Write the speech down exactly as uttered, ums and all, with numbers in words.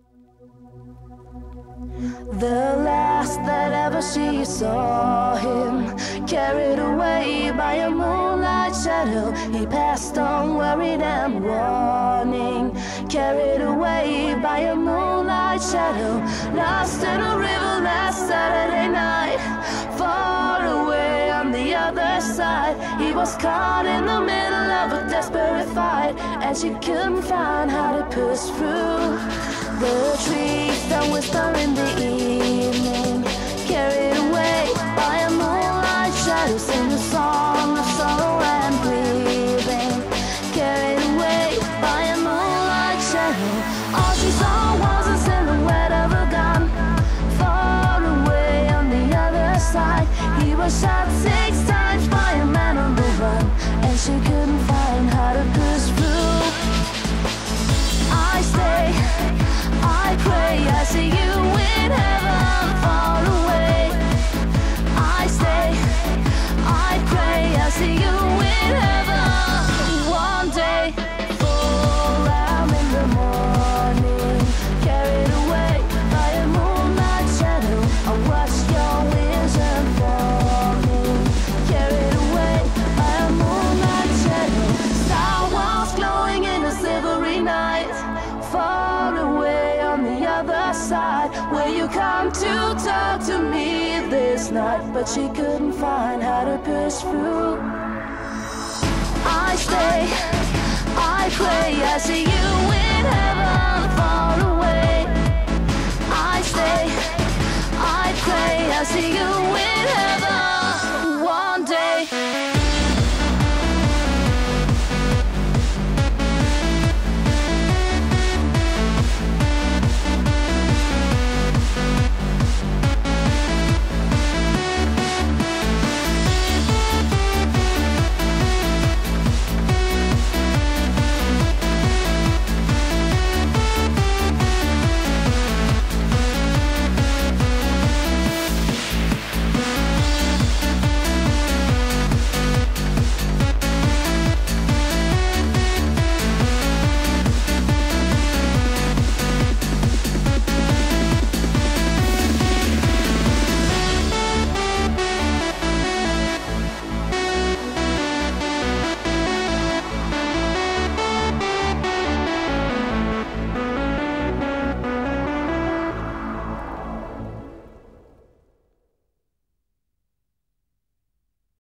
The last that ever she saw him, carried away by a moonlight shadow, he passed on worried and warning. Carried away by a moonlight shadow, lost in a river last Saturday night. Far away on the other side, he was caught in the middle of a desperate fight, and she couldn't find how to push through. The trees that whisper in the evening, carried away by a moonlight shadow, sing a song of sorrow and grieving. Carried away by a moonlight shadow, all she saw was a silhouette of a gun. Far away on the other side, he was shot six times by a man on the run, and she couldn't find how to push through. I stay, I pray, I see you in heaven far away. I stay, I pray, I see you in heaven one day. Four a.m. in the morning, carried away by a moonlight shadow, I watched your vision falling. Carried away by a moonlight shadow, star was glowing in a silvery night. Far away on the other side, will you come to talk to me this night? But she couldn't find how to push through. I stay, I pray, I see you